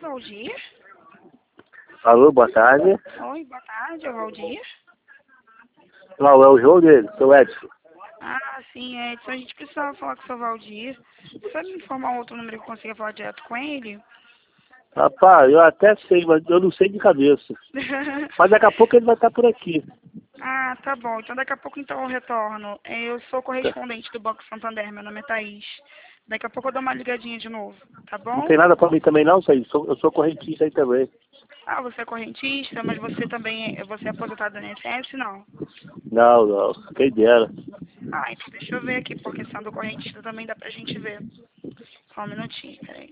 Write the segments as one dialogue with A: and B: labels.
A: Valdir?
B: Alô, boa tarde.
A: Oi, boa tarde, é o Valdir?
B: Não, é o João dele, seu Edson.
A: Ah, sim, Edson, a gente precisava falar com o seu Valdir. Você sabe me informar um outro número que eu consiga falar direto com ele?
B: Rapaz, eu até sei, mas eu não sei de cabeça. Mas daqui a pouco ele vai estar por aqui.
A: Ah, tá bom. Então daqui a pouco então eu retorno. Eu sou correspondente do Banco Santander, meu nome é Thaís. Daqui a pouco eu dou uma ligadinha de novo, tá
B: Não
A: bom?
B: tem nada pra mim também não, eu sou correntista aí também.
A: Ah, você é correntista, mas você também você é aposentado do INSS? Não.
B: Não, não, quem dera.
A: Ah, então deixa eu ver aqui, porque sendo correntista também dá pra gente ver. Só um minutinho, peraí.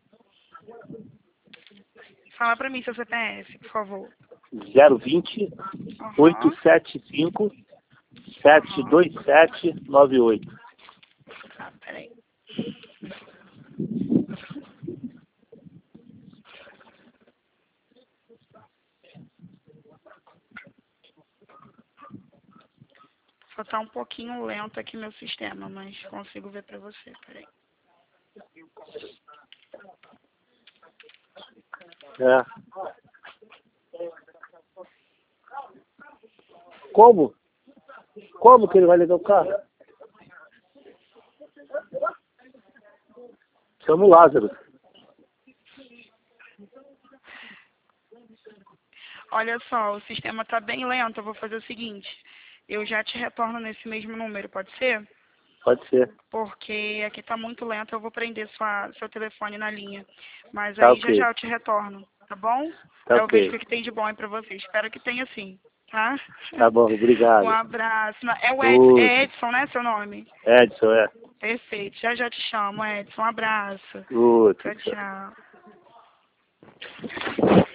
A: Fala pra mim seu CPF, por favor.
B: 020
A: Aham,
B: 875
A: aham.
B: 72798.
A: Tá, peraí. Só tá um pouquinho lento aqui meu sistema, mas consigo ver pra você, peraí.
B: É. Como? Como que ele vai ligar o carro? Chama o Lázaro.
A: Olha só, o sistema tá bem lento, eu vou fazer o seguinte. Eu já te retorno nesse mesmo número, pode ser?
B: Pode ser.
A: Porque aqui tá muito lento, eu vou prender seu telefone na linha. Mas
B: Tá
A: aí já
B: ok.
A: já eu te retorno, tá bom?
B: Tá
A: Aí eu vejo o
B: ok.
A: que que tem de bom aí pra você. Espero que tenha sim, tá?
B: Tá bom,
A: Um
B: obrigado.
A: abraço. Não, é
B: Outro.
A: Edson, né, seu nome?
B: Edson, é.
A: Perfeito. Já já te chamo, Edson. Um abraço.
B: Outro.
A: Tchau, tchau.